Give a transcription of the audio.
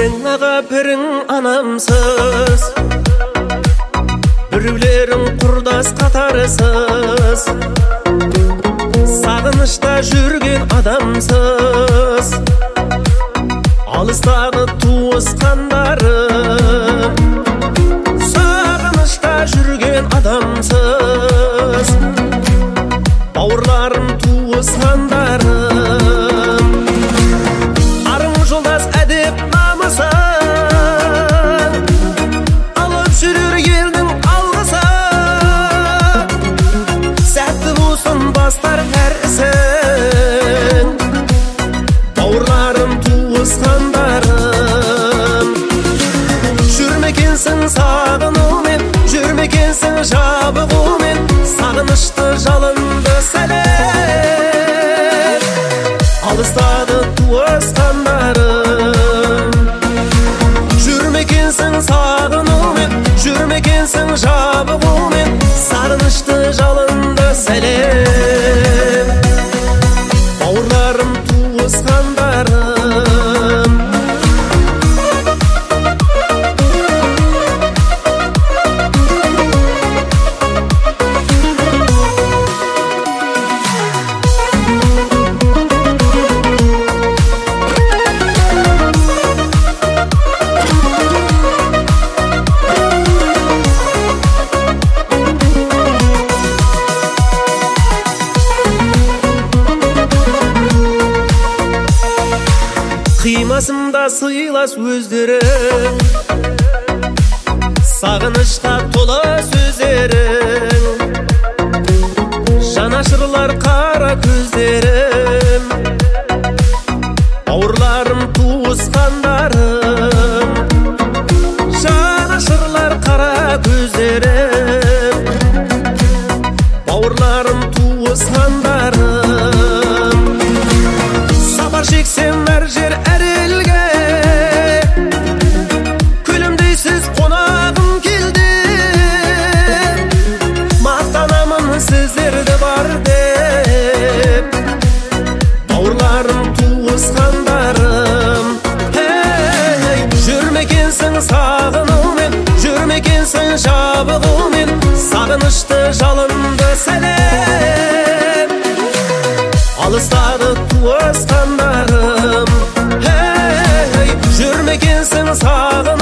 Бірің аға бірің анамсыз, біреулерің құрдас қатарысыз. Сағынышта жүрген адамсыз, алыстағы туысқандарым. Сағынышта жүрген адамсыз, бауырларым, туысқандарым. Арың жолдас әдеп намысын, алып жүрер елдің алғысы. Сәтті болсын бастар әр ісің, бауырларым, туысқандарым. Жүрмекенсің сағынумен, жүрмекенсің жабығумен, сағынышты жалынды сәлем. Алыстады туысқандарым. Жүрмекенсің сағынумен, жүрмекенсің жабығумен, сағынышты жалынды сәлем. Бауырларым, туысқандарым. Қимасымда сыйлас өздерің, сағынышқа толы сөздерің. Жанашырлар қара көздерім, бауырларым, туысқандарым. Жанашырлар қара көздерім, бауырларым, туысқандарым. Сапар шексем әр жер әр елге, күлімдейсіз қонағым келді. Мақтанамын сіздерді бар деп, бауырларым, туысқандарым. Жүрмекенсің сағынумен, жүрмекенсің жабығумен, сағынышты жалынды сәлем. Алыстады туысқандарым. Жүрмекенсің сағынумен,